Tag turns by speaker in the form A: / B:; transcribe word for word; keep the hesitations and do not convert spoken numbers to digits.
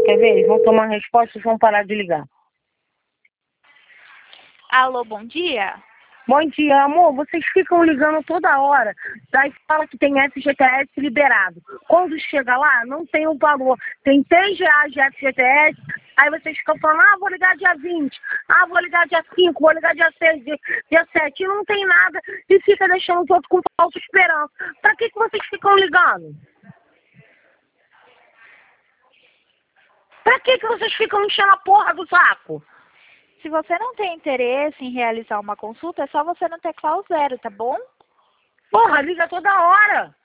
A: Quer ver? Eles vão tomar resposta e vão parar de ligar.
B: Alô, bom dia?
A: Bom dia, amor. Vocês ficam ligando toda hora. Daí fala que tem F G T S liberado. Quando chega lá, não tem o valor. Tem três reais de F G T S. Aí vocês ficam falando, ah, vou ligar dia vinte. Ah, vou ligar dia cinco, vou ligar dia seis, dia sete. E não tem nada. E fica deixando os outros com falsa esperança. Pra que, que vocês ficam ligando? Pra que, que vocês ficam enchendo a porra do saco?
B: Se você não tem interesse em realizar uma consulta, é só você não teclar o zero, tá bom?
A: Porra, liga toda hora.